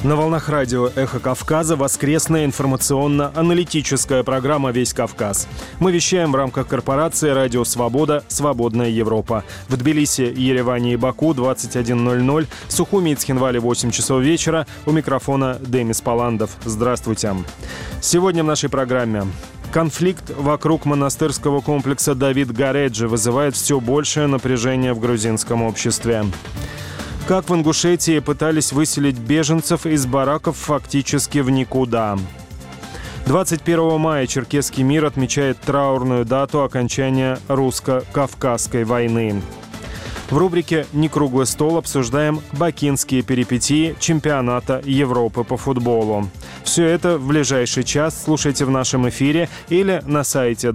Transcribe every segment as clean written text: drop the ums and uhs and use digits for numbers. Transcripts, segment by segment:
На волнах радио «Эхо Кавказа» воскресная информационно-аналитическая программа «Весь Кавказ». Мы вещаем в рамках корпорации «Радио Свобода. Свободная Европа». В Тбилиси, Ереване и Баку 21:00, в Сухуми и Цхинвале 8 часов вечера. У микрофона Демис Паландов. Здравствуйте. Сегодня в нашей программе. Конфликт вокруг монастырского комплекса Давид Гареджи вызывает все большее напряжение в грузинском обществе. Как в Ингушетии пытались выселить беженцев из бараков фактически в никуда. 21 мая Черкесский мир отмечает траурную дату окончания русско-кавказской войны. В рубрике «Не круглый стол» обсуждаем бакинские перипетии чемпионата Европы по футболу. Все это в ближайший час слушайте в нашем эфире или на сайте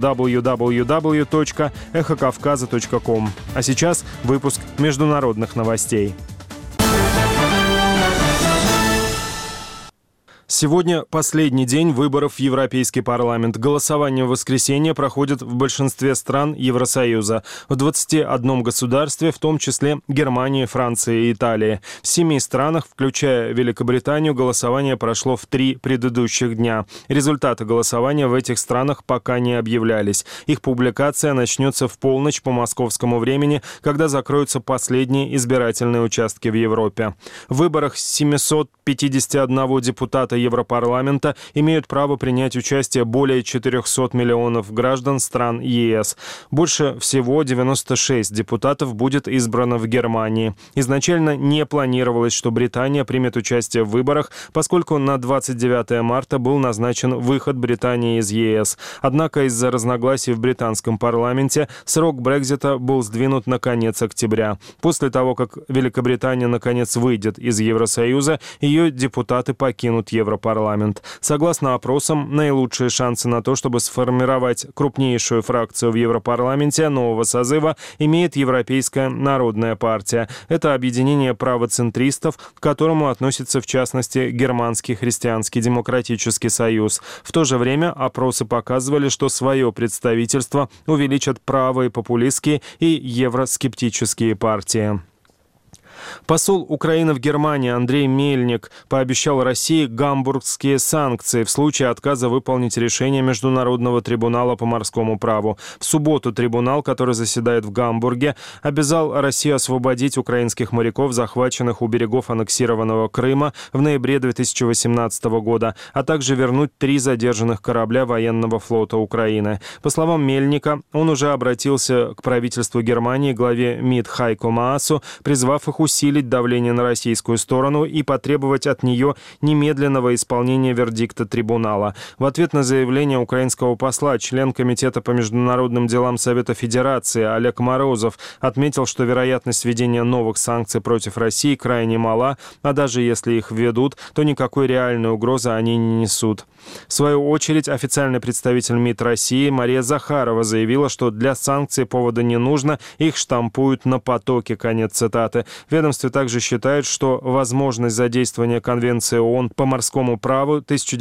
www.эхокавказа.ком. А сейчас выпуск международных новостей. Сегодня последний день выборов в Европейский парламент. Голосование в воскресенье проходит в большинстве стран Евросоюза. В 21 государстве, в том числе Германии, Франции и Италии. В 7 странах, включая Великобританию, голосование прошло в 3 предыдущих дня. Результаты голосования в этих странах пока не объявлялись. Их публикация начнется в полночь по московскому времени, когда закроются последние избирательные участки в Европе. В выборах 751 депутата Европарламента имеют право принять участие более 400 миллионов граждан стран ЕС. Больше всего 96 депутатов будет избрано в Германии. Изначально не планировалось, что Британия примет участие в выборах, поскольку на 29 марта был назначен выход Британии из ЕС. Однако из-за разногласий в британском парламенте срок Брексита был сдвинут на конец октября. После того, как Великобритания наконец выйдет из Евросоюза, ее депутаты покинут Европарламент. Согласно опросам, наилучшие шансы на то, чтобы сформировать крупнейшую фракцию в Европарламенте нового созыва, имеет Европейская народная партия. Это объединение правоцентристов, к которому относится в частности Германский христианский демократический союз. В то же время опросы показывали, что свое представительство увеличат правые популистские и евроскептические партии. Посол Украины в Германии Андрей Мельник пообещал России гамбургские санкции в случае отказа выполнить решение Международного трибунала по морскому праву. В субботу трибунал, который заседает в Гамбурге, обязал Россию освободить украинских моряков, захваченных у берегов аннексированного Крыма в ноябре 2018 года, а также вернуть 3 задержанных корабля военного флота Украины. По словам Мельника, он уже обратился к правительству Германии, главе МИД Хайко Маасу, призвав их усилить давление на российскую сторону и потребовать от нее немедленного исполнения вердикта трибунала. В ответ на заявление украинского посла член Комитета по международным делам Совета Федерации Олег Морозов отметил, что вероятность введения новых санкций против России крайне мала, а даже если их введут, то никакой реальной угрозы они не несут. В свою очередь, официальный представитель МИД России Мария Захарова заявила, что для санкций повода не нужно, их штампуют на потоке. Конец цитаты. В ведомстве также считают, что возможность задействования Конвенции ООН по морскому праву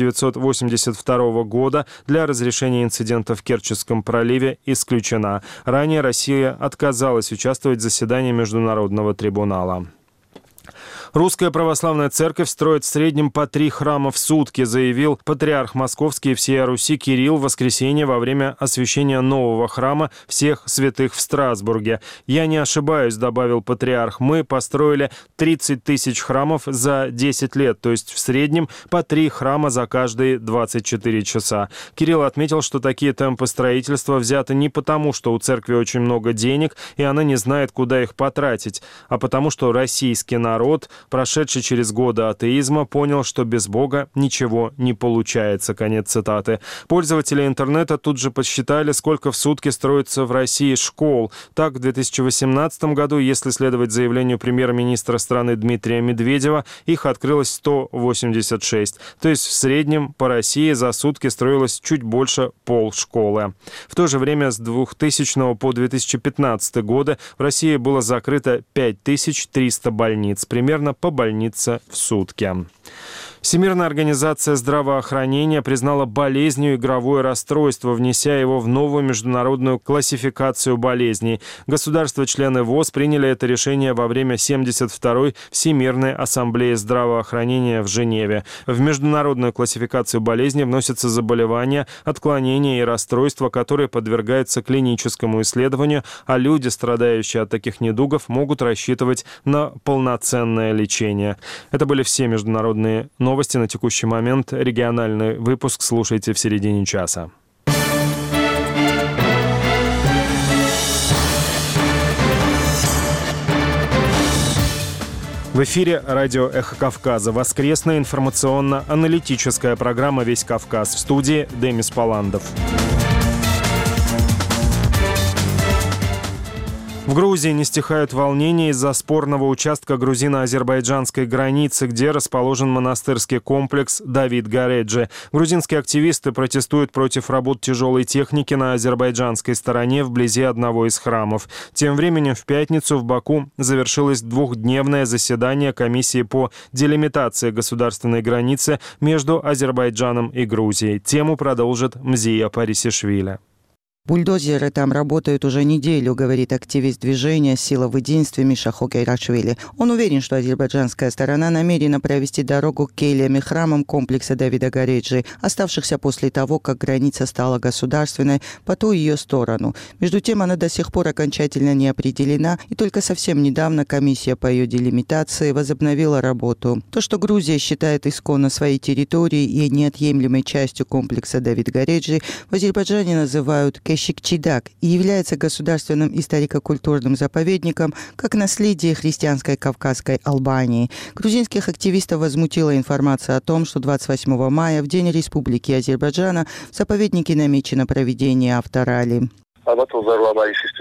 1982 года для разрешения инцидента в Керченском проливе исключена. Ранее Россия отказалась участвовать в заседании Международного трибунала. Русская православная церковь строит в среднем по 3 храма в сутки, заявил патриарх Московский и всея Руси Кирилл в воскресенье во время освящения нового храма всех святых в Страсбурге. «Я не ошибаюсь», — добавил патриарх, — «мы построили 30 тысяч храмов за 10 лет, то есть в среднем по 3 храма за каждые 24 часа». Кирилл отметил, что такие темпы строительства взяты не потому, что у церкви очень много денег, и она не знает, куда их потратить, а потому, что российский народ, прошедший через годы атеизма, понял, что без Бога ничего не получается. Конец цитаты. Пользователи интернета тут же подсчитали, сколько в сутки строится в России школ. Так, в 2018 году, если следовать заявлению премьер-министра страны Дмитрия Медведева, их открылось 186. То есть в среднем по России за сутки строилось чуть больше полшколы. В то же время с 2000 по 2015 годы в России было закрыто 5300 больниц. Примерно Азербайджана по больнице в сутки. Всемирная организация здравоохранения признала болезнью игровое расстройство, внеся его в новую международную классификацию болезней. Государства-члены ВОЗ приняли это решение во время 72-й Всемирной ассамблеи здравоохранения в Женеве. В международную классификацию болезней вносятся заболевания, отклонения и расстройства, которые подвергаются клиническому исследованию, а люди, страдающие от таких недугов, могут рассчитывать на полноценное лечение. Это были все международные новости на текущий момент. Региональный выпуск слушайте в середине часа. В эфире радио «Эхо Кавказа». Воскресная информационно-аналитическая программа «Весь Кавказ». В студии Демис Паландов. В Грузии не стихают волнения из-за спорного участка грузино-азербайджанской границы, где расположен монастырский комплекс Давид Гареджи. Грузинские активисты протестуют против работ тяжелой техники на азербайджанской стороне вблизи одного из храмов. Тем временем в пятницу в Баку завершилось двухдневное заседание комиссии по делимитации государственной границы между Азербайджаном и Грузией. Тему продолжит Мзия Парисишвили. Бульдозеры там работают уже неделю, говорит активист движения «Сила в единстве» Миша Хокейрашвили. Он уверен, что азербайджанская сторона намерена провести дорогу к келиям и храмам комплекса Давида Гареджи, оставшихся после того, как граница стала государственной по ту ее сторону. Между тем, она до сих пор окончательно не определена, и только совсем недавно комиссия по ее делимитации возобновила работу. То, что Грузия считает исконно своей территорией и неотъемлемой частью комплекса Давид Гареджи, в Азербайджане называют Кешикчидак и является государственным историко-культурным заповедником как наследие христианской Кавказской Албании. Грузинских активистов возмутила информация о том, что 28 мая, в День Республики Азербайджана, в заповеднике намечено проведение авторали.